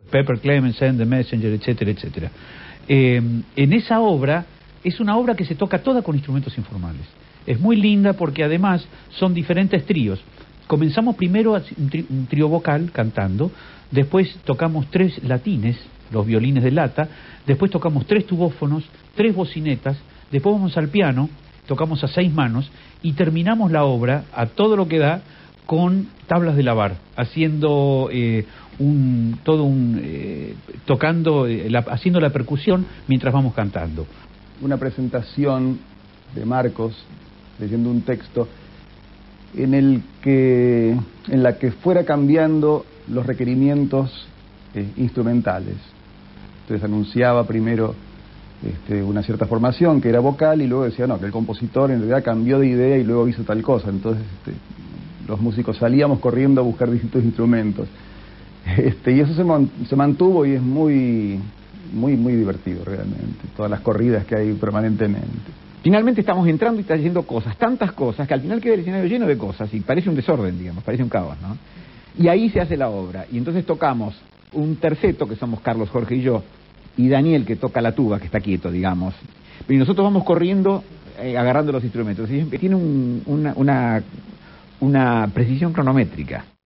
Pepper Clemensen, The Messenger, etcétera, etcétera. En esa obra, es una obra que se toca toda con instrumentos informales. Es muy linda porque además son diferentes tríos. Comenzamos primero un trío vocal cantando, después tocamos 3 latines, los violines de lata, después tocamos 3 tubófonos, 3 bocinetas, después vamos al piano, tocamos a 6 manos y terminamos la obra a todo lo que da con tablas de lavar, haciendo haciendo la percusión mientras vamos cantando. Una presentación de Marcos leyendo un texto en la que fuera cambiando los requerimientos instrumentales. Entonces anunciaba primero una cierta formación que era vocal y luego decía no, que el compositor en realidad cambió de idea y luego hizo tal cosa. Entonces los músicos salíamos corriendo a buscar distintos instrumentos. Y eso se mantuvo y es muy divertido realmente, todas las corridas que hay permanentemente. Finalmente estamos entrando y está yendo cosas, tantas cosas, que al final queda el escenario lleno de cosas y parece un desorden, digamos, parece un caos, ¿no? Y ahí se hace la obra, y entonces tocamos un terceto, que somos Carlos, Jorge y yo, y Daniel, que toca la tuba, que está quieto, digamos, y nosotros vamos corriendo, agarrando los instrumentos, y tiene una precisión cronométrica.